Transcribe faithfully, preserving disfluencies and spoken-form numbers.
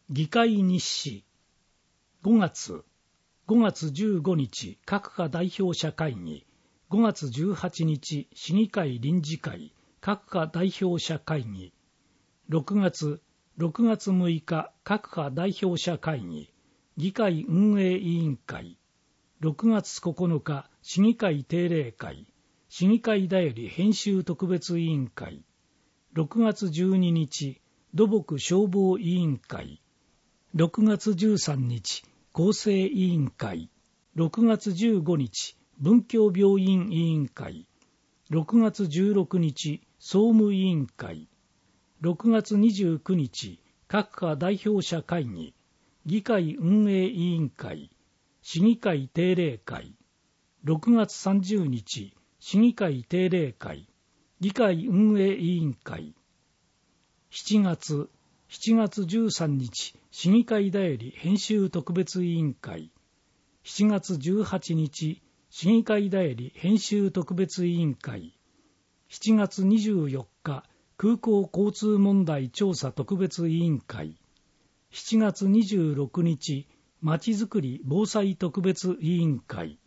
議会日誌。ごがつごがつじゅうごにち各課代表者会議。ごがつじゅうはちにち市議会臨時会各課代表者会議。ろくがつろくがつむいか各課代表者会議議会運営委員会。ろくがつここのか市議会定例会市議会だより編集特別委員会。ろくがつじゅうににち土木消防委員会。ろくがつじゅうさんにち厚生委員会。ろくがつじゅうごにち文教病院委員会。ろくがつじゅうろくにち総務委員会。ろくがつにじゅうくにち各課代表者会議議会運営委員会市議会定例会。ろくがつさんじゅうにち市議会定例会議会運営委員会。しちがつしちがつじゅうさんにち市議会だより編集特別委員会。しちがつじゅうはちにち市議会だより編集特別委員会。しちがつにじゅうよっか空港交通問題調査特別委員会。しちがつにじゅうろくにちまちづくり防災特別委員会。